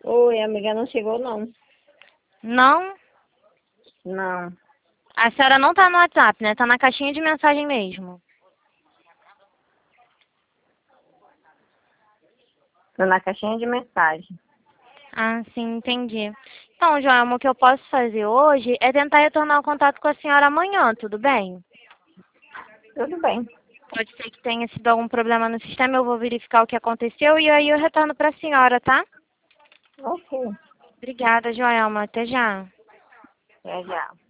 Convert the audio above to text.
Oi, amiga, não chegou não. Não? Não. A senhora não tá no WhatsApp, né? Tá na caixinha de mensagem mesmo. Tô na caixinha de mensagem. Ah, sim, entendi. Então, Joelma, o que eu posso fazer hoje é tentar retornar o contato com a senhora amanhã, tudo bem? Tudo bem. Pode ser que tenha sido algum problema no sistema, eu vou verificar o que aconteceu e aí eu retorno para a senhora, tá? Ok. Obrigada, Joelma. Até já. Até já.